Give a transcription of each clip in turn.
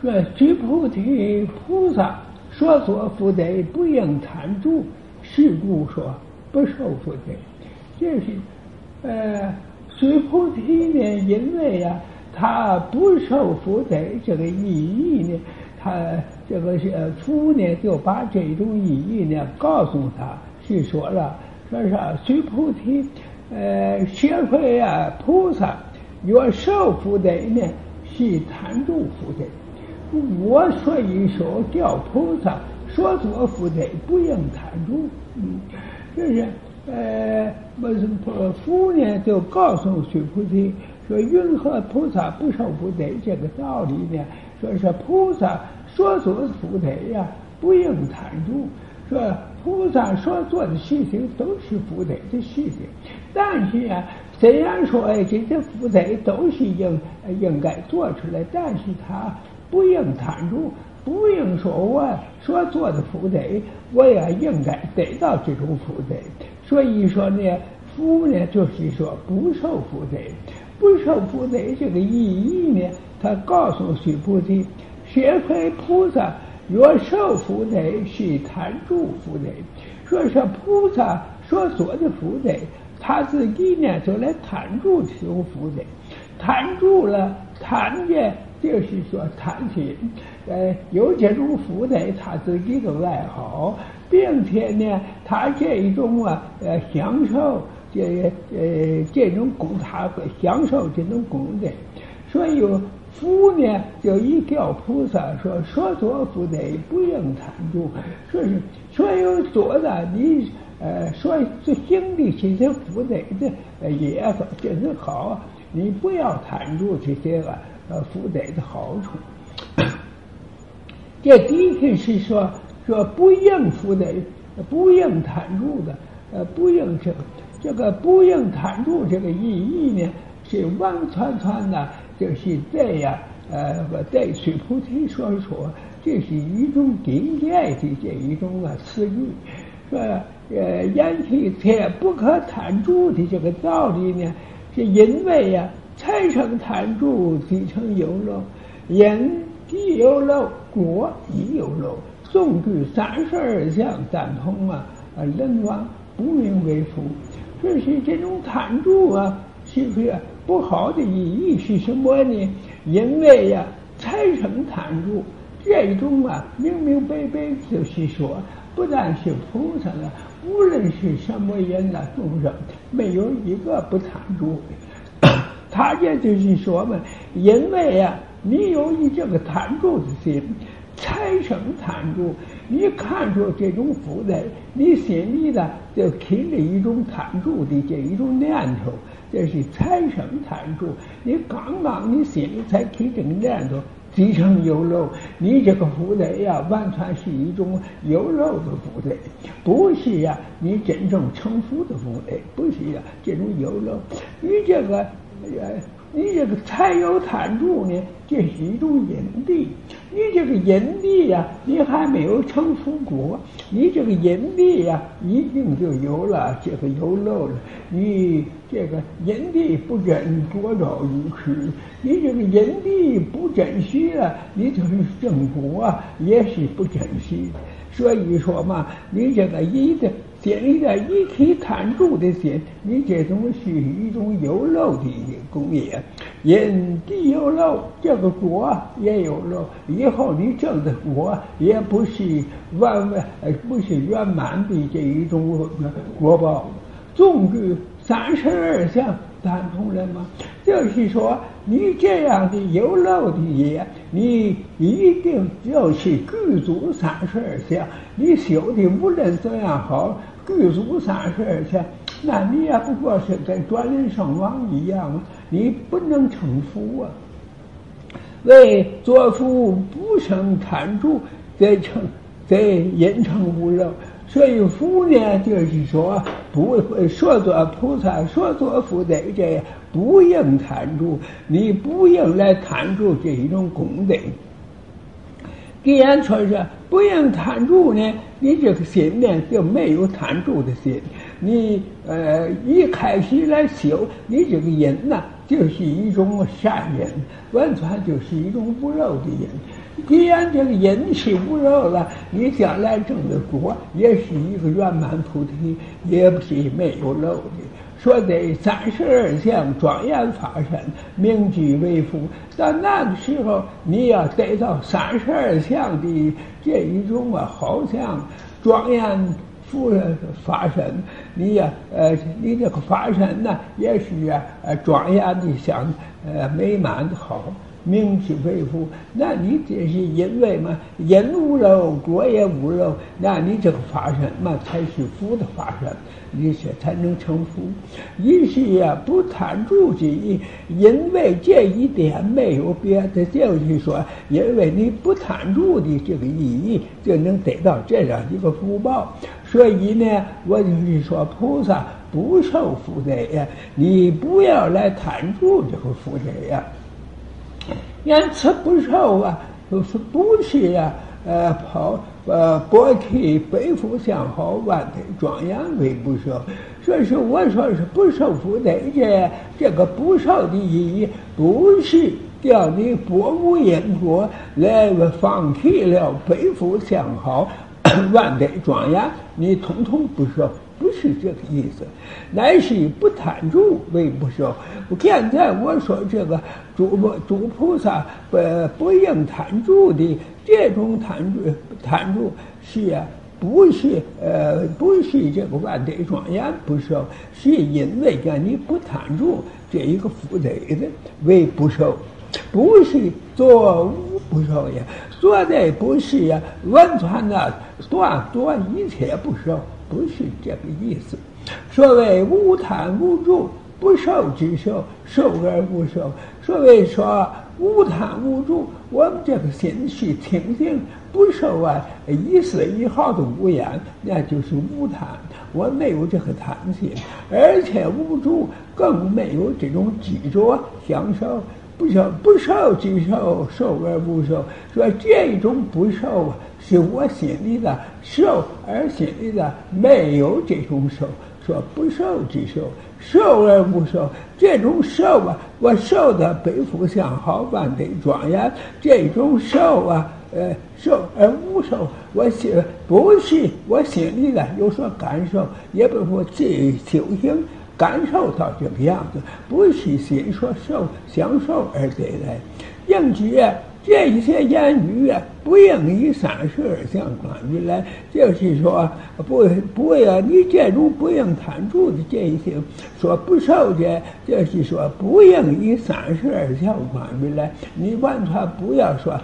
说须菩提菩萨所作福德不应贪著，是故说不受福德。这是须菩提呢，因为呀，他不受福德这个意义呢，他这个是佛呢就把这种意义呢告诉他，是说了，说是须菩提，社会啊菩萨若受福德呢，是贪著福德。我所以说叫菩萨所作福德不应贪著，就是佛呢就告诉须菩提说，云何菩萨不受福德这个道理呢？说是菩萨所做的福德呀，不应贪著。说菩萨所做的事情都是福德的事情，但是啊，虽然说这些福德都是应该做出来，但是他不应贪著，不应说我所做的福德，我也应该得到这种福德。所以说呢，福呢就是说不受福德，不受福德这个意义呢，他告诉须菩提，学会菩萨若受福德是贪著福德。说是菩萨所做的福德，他自己呢就来贪著这种福德，贪著了，贪着就是说贪心，有这种福德他自己的爱好，并且呢，他这一种享受这种他会享受这种功德，所以福呢就一叫菩萨说所作福德不应贪著，说是所有做的你所行的这些福德的也真是好，你不要贪著这些福德的好处。这第一个是说不应福德，不应贪著的，不应这个不应贪著这个意义呢，是完全的，就是这样对须菩提所说，这是一种境界的这一种词语。说言其切不可贪著的这个道理呢，是因为呀，财生贪著，地成有漏，因地有漏，果亦有漏，纵具32相，赞同人王不名为福。这是这种贪著啊，是不是不好的意义是什么呢？因为呀，财生贪著这一种明明白白就是说，不但是菩萨了，无论是什么人众生，没有一个不贪著的。他这就是说嘛，因为呀，你有这个贪著的心，财生贪著，你看出这种福德，你心里的就起了一种贪著的这一种念头，这是财生贪著。你刚刚你心里才起这个念头，即成有漏，你这个福德呀，完全是一种有漏的福德，不是呀，你真正成福的福德，不是呀，这种有漏。你这个财有贪著呢，这是一种因地。你这个因地呀，你还没有成福果，你这个因地呀，一定就有了这个有漏了。你这个因地不真，果照如是。你这个因地不珍惜了，你就是正果也是不珍惜。所以说嘛，你这个心里的一起贪著的心，你这种是一种有漏的功业，因地有漏，这个果也有漏，以后你证的果也不是不是圆满的这一种果报。纵具32相，赞同了吗？就是说，你这样的有漏的业，你一定就是具足32相。你修的无论怎样好，具足32相，那你也不过是跟转轮圣王一样，你不能成福啊。为作福不生贪著，则因成无漏。所以福呢，就是说不所作菩萨所作福德这不应贪著，你不应来贪著这一种功德。既然说是不应贪著呢，你这个心呢就没有贪著的心。 你一开始来修，你这个因呢，就是一种善因，完全就是一种无漏的因。既然这个因是无漏了，你将来证的果也是一个圆满菩提，也不是没有漏的。说得32相庄严法身，名具为父。到那个时候，你要得到32相的这一种好像庄严法身，你呀你这个法身呢，也是庄严的像美满的好。名具为父，那你这是因为嘛，因无漏，果也无漏，那你这个法身嘛才是福的法身，你这才能成福。一是不贪著之意，因为这一点没有别的，就是说，因为你不贪著的这个意义，就能得到这样一个福报。所以呢，我就是说，菩萨不受福德呀，你不要来贪著这个福德呀。因此不受就是不是薄体背负相好，万德庄严为不受。所以说我说是不受福德，这个不受的意义，不是叫你薄无因果来放弃了背负相好，万德庄严，你统统不受。不是这个意思，乃是不贪著为不受。现在我说这个诸菩萨不应贪著的这种贪著是不是这个万德庄严不受，是因为叫你不贪著这一个福德的为不受，不是作无不受呀，做的不是完全的断一切不受。不是这个意思。所谓无贪无著，不受之受，受而不受。所谓说无贪无著，我们这个心是清净，不受一丝一毫的污染，那就是无贪。我没有这个贪心，而且无著，更没有这种执着享受。不受之受，受而不受。说这一种不受是我心里的受，而心里的没有这种受。说不受之受，受而不受，这种受我受的背负相好，万德庄严。这种受受而无受，不是我心里的有所感受，也不是我自己修行感受到这个样子，不是心所享受而得来。因此这一些言语不应以32相观于来，就是说不要你这种不应贪著的这一些说不受的，就是说不应以32相观于来。你完全不要说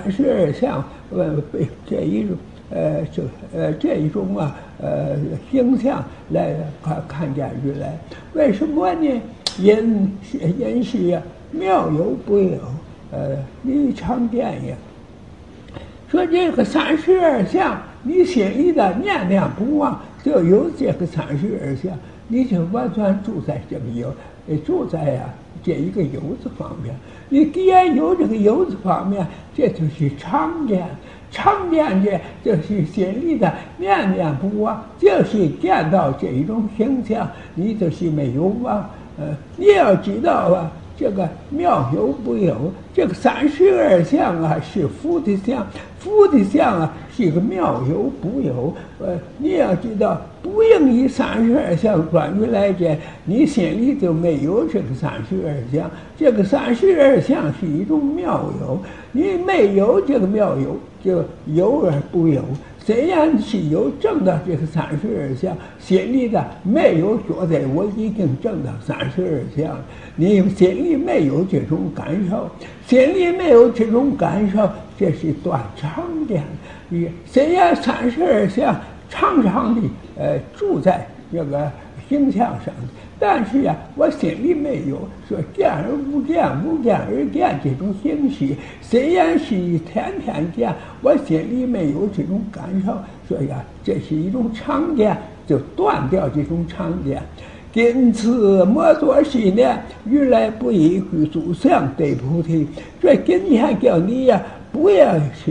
32相这一种这一种形象来看见于来。为什么呢？因是妙有不有，你常见呀。说这个32相，你心里的念念不忘，就有这个32相，你就完全住在这个住在这一个有字方面。你既然有这个有字方面，这就是常见。常见的就是心里的念念不忘，就是见到这一种形象，你就是没有忘。你要知道这个妙有不有，这个32相是福的相，福的相是一个妙有不有。你要知道，不应以32相观于来者，你心里就没有这个32相。这个32相是一种妙有，你没有这个妙有，就有而不有。虽然是有证到这个32相，心里的没有觉得我已经证到32相，你心里没有这种感受，心里没有这种感受，这是断常见。虽然32相常常的住在这个形象上，但是我心里没有说见而无见，无见而见这种形式。虽然是天天见，我心里没有这种感受，所以这是一种常见，就断掉这种常见。因此莫作是念，如来不以具足相得菩提。这今天叫你不要是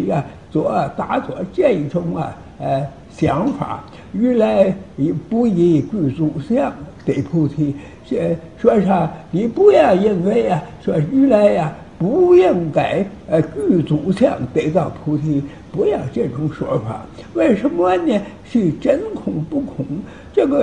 打坐这一种想法，如来不以具足相得菩提。说啥？你不要因为说如来不应该具足相得到菩提，不要这种说法。为什么呢？是真空不空。这个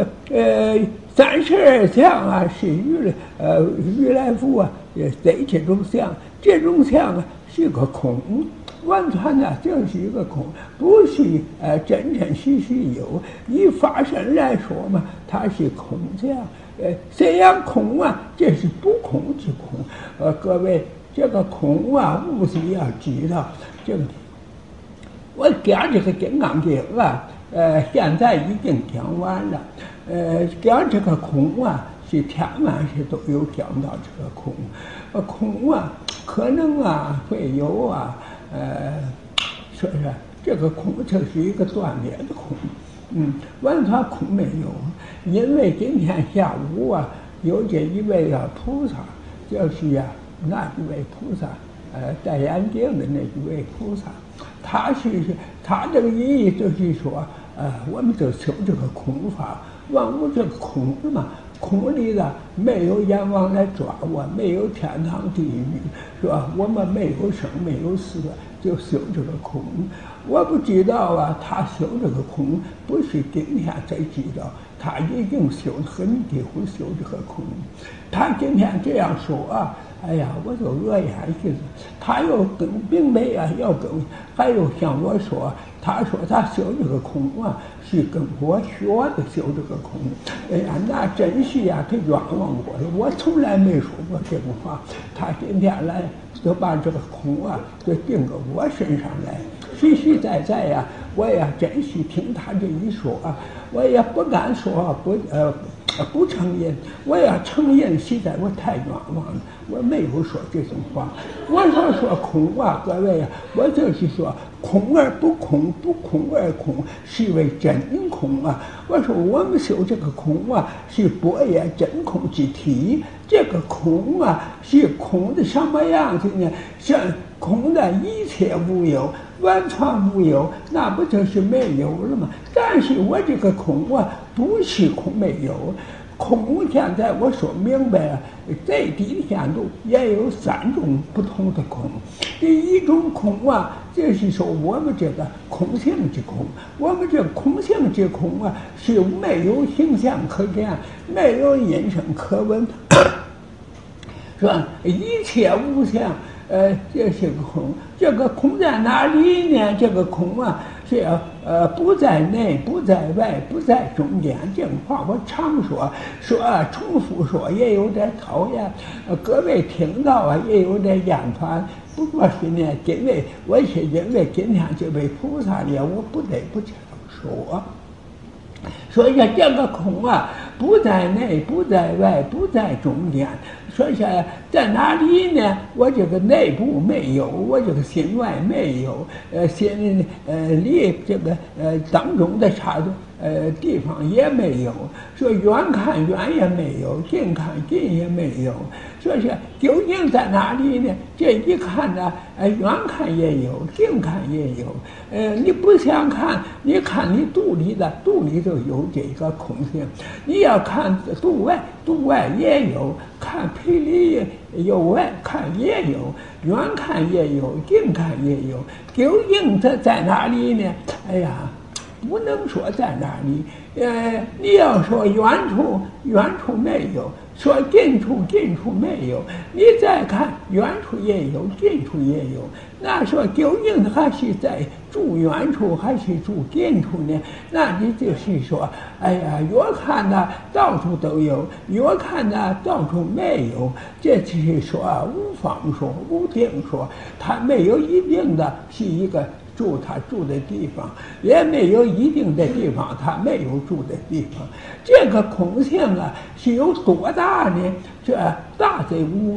32相是如来佛得这种相，这种相是个空。完全就是一个空，不是真真实实有。以法身来说嘛，它是空相。虽然空这是不空之空。各位，这个空务必要知道。这个我讲这个《金刚经》现在已经讲完了。讲这个空是天晚是都有讲到这个空。空可能会有说是这个空就是一个断灭的空。完全空没有。因为今天下午有这一位菩萨，就是那一位菩萨，戴眼镜的那一位菩萨，他这个意义就是说，我们就修这个空法，万物这个空嘛。空里没有阎王来抓我，没有天堂地狱，是吧？我们没有生没有死，就修这个空。我不知道他修这个空不是今天才知道，他已经修很几乎修这个空。他今天这样说哎呀，我就恶言一子。他又并没要跟，还有向我说，他说他修这个空是跟我学的修这个空。哎呀，那真是他冤枉我了。我从来没说过这个话。他今天来就把这个空就定到我身上来。实实在在我也真是听他这一说我也不敢说不承认。我要承认，实在我太冤枉了。我没有说这种话。我说空各位我就是说空而不空，不空而空，是为真空我说我们修这个空是般若真空之体。这个空是空的什么样子呢？是空的一切无有，完全无有，那不就是没有了吗？但是我这个空不是空没有。空现在我说明白最低限度也有3种不同的空。第一种空就是说我们这个空性之空。我们这空性之空是没有形象可见，没有音声可闻，是吧？一切无相。这是个空。这个空在哪里呢？这个空是不在内，不在外，不在中间。这种话我常说重复说也有点讨厌，各位听到也有点厌烦。不过是呢，我是因为今天这位菩萨我不得不这样说。所以这个空不在内，不在外，不在中间。说是在哪里呢？我这个内部没有，我这个心外没有，心离这个当中的地方也没有。说远看远也没有，近看近也没有。说是究竟在哪里呢？这一看远看也有，近看也有。你不想看，你看你肚里头有这个空性。你要看肚外也有，看皮里有外看也有，远看也有，近看也有。究竟它在哪里呢？哎呀，不能说在哪里。你要说远处没有，说近处没有，你再看远处也有，近处也有。那说究竟还是在住远处还是住近处呢？那你就是说，哎呀，越看到处都有，越看到处没有。这就是说无方说，无定说，它没有一定的是一个他住的地方，也没有一定的地方他没有住的地方。这个空性是有多大呢？这大在无外，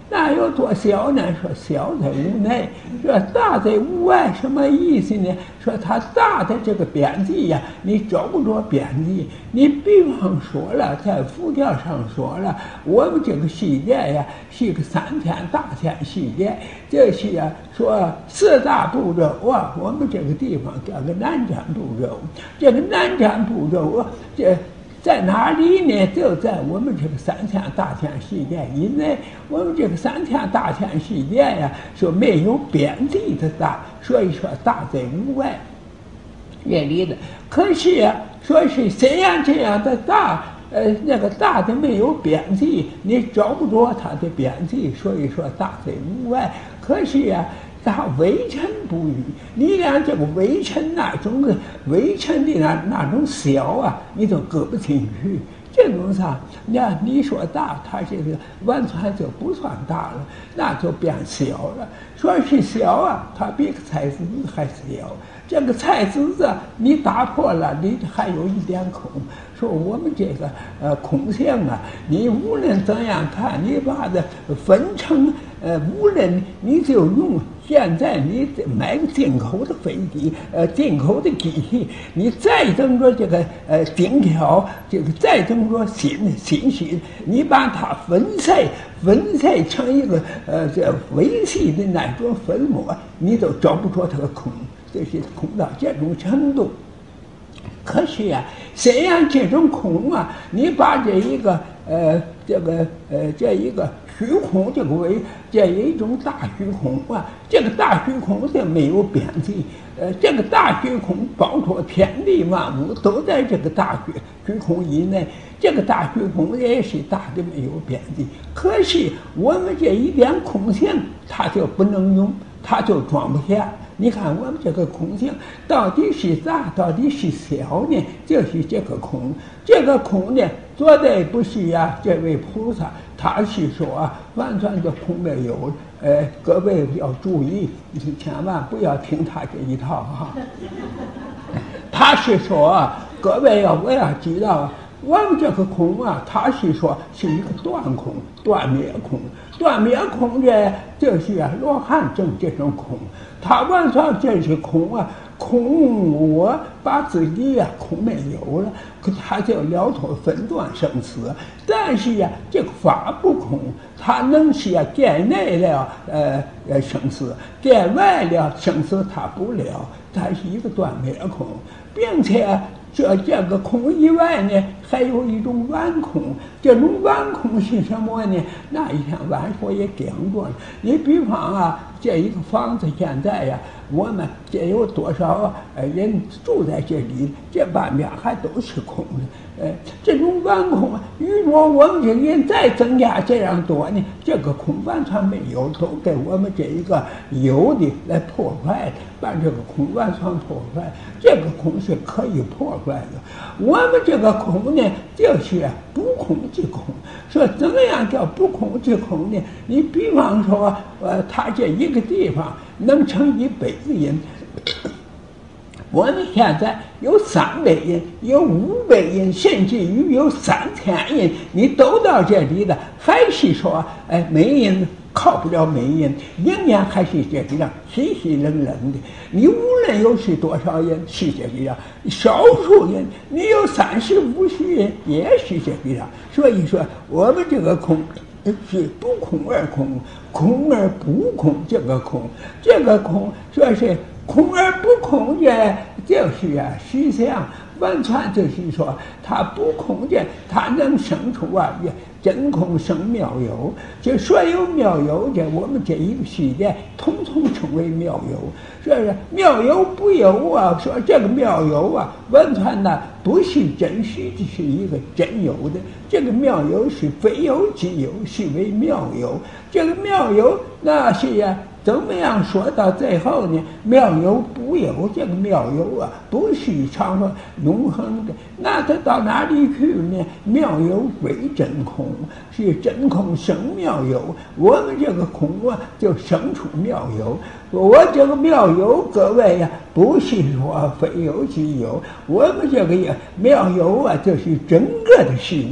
那有多小呢？说小在屋内，说大在屋外，什么意思呢？说它大的这个边际呀，你找不着边际。你比方说了，在佛教上说了，我们这个世界呀是一个3天大千世界，这是呀说4大部洲啊，我们这个地方叫个南瞻部洲。这个南瞻部洲啊，这在哪里呢？就在我们这个3天大千世界以内。我们这个3天大千世界呀，说没有边际的大，所以说大在屋外。这里的可是呀，说是虽然这样的大，那个大的没有边际，你找不着它的边际，所以说大在屋外。可是呀，它微尘不语，你连这个微尘那种微尘的那种小啊，你都搁不进去。这种啥？你说大，它这个完全就不算大了，那就变小了。说是小啊，它比个菜籽子还小。这个菜籽子你打破了，你还有一点空。说我们这个空性啊，你无论怎样看，你把它分成无论你就用现在你买个进口的飞机，进口的机器，你再整个这个顶条，这个再整个新，你把它粉碎成一个这微细的那种粉末，你都找不着它的空，这是空到这种程度。可是呀，虽然这种空啊，你把这一个这一个虚空这一种大虚空啊，这个大虚空就没有边际，这个大虚空包括天地万物都在这个大虚空以内，这个大虚空也是大的没有边际。可是我们这一点空性，它就不能用，它就装不下。你看我们这个空性到底是大，到底是小呢？就是这个空，这个空呢，绝对不是呀。这位菩萨他是说啊，完全的空没有。各位要注意，你千万不要听他这一套哈。他是说啊，各位我要知道，我们这个空啊，他是说是一个断空、断灭空。断灭空呢，就是啊罗汉证这种空，他完全这是空啊，空我把自己呀空没有了，可他就了脱分断生死。但是呀，这个法不空，它能是呀见内了生死，见外了生死它不了，它是一个断灭空，并且。这个空以外呢，还有一种顽空。这种顽空是什么呢？那一天晚上我也讲过了。你比方啊，这一个房子现在呀，我们这有多少人住在这里，这半边还都是空的。这种顽空啊，如果我们这人再增加这样多呢，这个空完全没有，都给我们这一个有的来破坏的，把这个空完全破坏。这个空是可以破坏的。我们这个空呢，就是不空之空。说怎么样叫不空之空呢？你比方说，它这一个地方能成100个人。我们现在有300人，有500人，甚至于有3000人，你都到这里了，还是说，没人靠不了没人，仍然还是这个样，稀稀冷冷的。你无论有是多少人，是这个样；少数人，你有30、50人，也是这个样。所以说，我们这个空是不空而空，空而不空。这个空说是。空而不空的，就是啊实相，完全就是说，它不空的，它能生出啊真空生妙有。就所有妙有的，我们这一个世界，统统称为妙有。说是妙有不有啊？说这个妙有啊，完全呢不是真实的，是一个真有的。这个妙有是非有即有，是为妙有。这个妙有那是呀。怎么样说到最后呢？妙有不有，这个妙有啊，不是常说永恒的，那它到哪里去呢？妙有归真空，是真空生妙有。我们这个空啊，就生出妙有。我这个妙有，各位呀，不是说非有即有，我们这个妙有啊，就是整个的世界。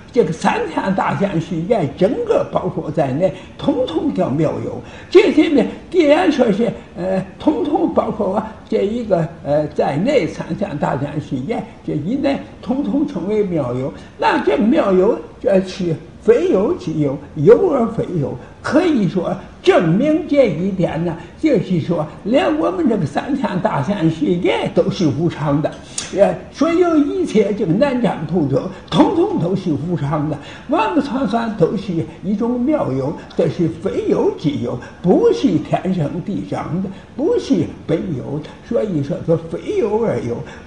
这个三天大千世界整个包括在内，统统叫妙有。这些呢，既然说是统统包括这一个在内三天大千世界这一内，统统称为妙有。那这个妙有，这是非有即有，有而非有。可以说证明这一点呢，就是说，连我们这个三天大千世界都是无常的，所有一切这个南瞻部洲，统统都是无常的，万物串算都是一种妙有，这是非有即有，不是天生地长的，不是本有的，所以说非有而有。